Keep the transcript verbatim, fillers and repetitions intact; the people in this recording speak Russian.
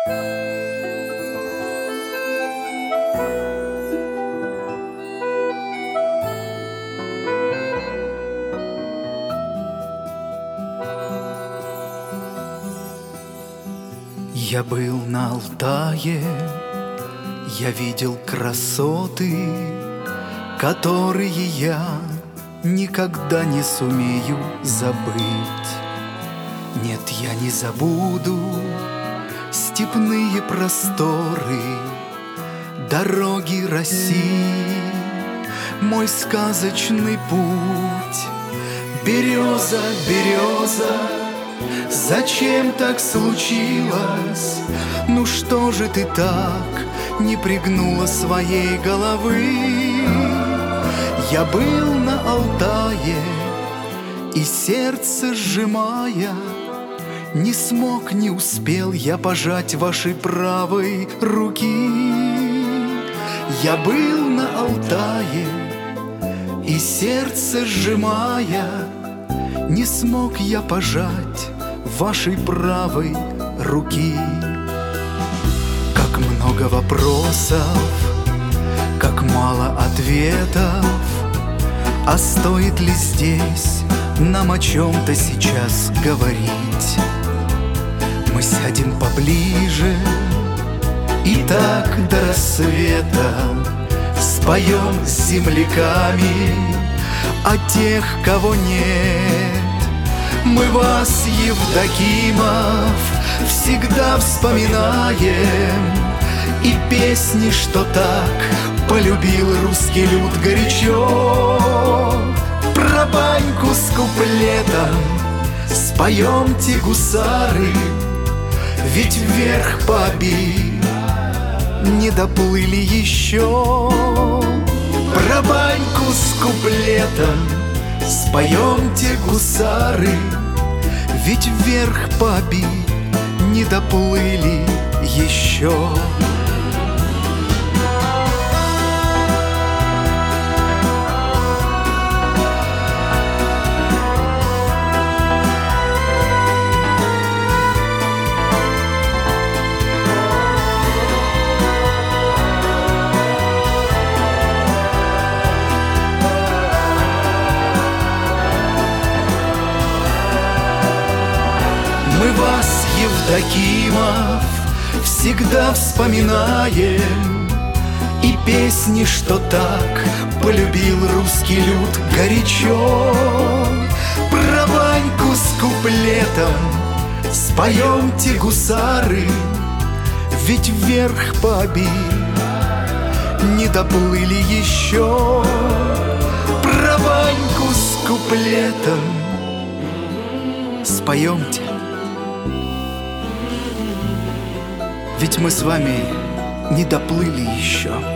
Я был на Алтае, я видел красоты, которые я никогда не сумею забыть. Нет, я не забуду степные просторы, дороги России, мой сказочный путь. Береза, береза, зачем так случилось? Ну что же ты так не пригнула своей головы? Я был на Алтае, и сердце сжимая, не смог, не успел я пожать вашей правой руки. Я был на Алтае, и сердце сжимая, не смог я пожать вашей правой руки. Как много вопросов, как мало ответов, а стоит ли здесь нам о чем-то сейчас говорить? Мы сядем поближе и так до рассвета споем с земляками о тех, кого нет. Мы вас, Евдокимов, всегда вспоминаем, и песни, что так полюбил русский люд горячо. Про баньку с куплетом споемте, гусары, ведь вверх по Оби не доплыли еще. Про баньку с куплетом споемте, гусары, ведь вверх по Оби не доплыли еще. Мы вас, Евдокимов, всегда вспоминаем, и песни, что так полюбил русский люд горячо. Про баньку с куплетом споемте, гусары, ведь вверх по Оби не доплыли еще. Про баньку с куплетом споемте, ведь мы с вами не доплыли еще.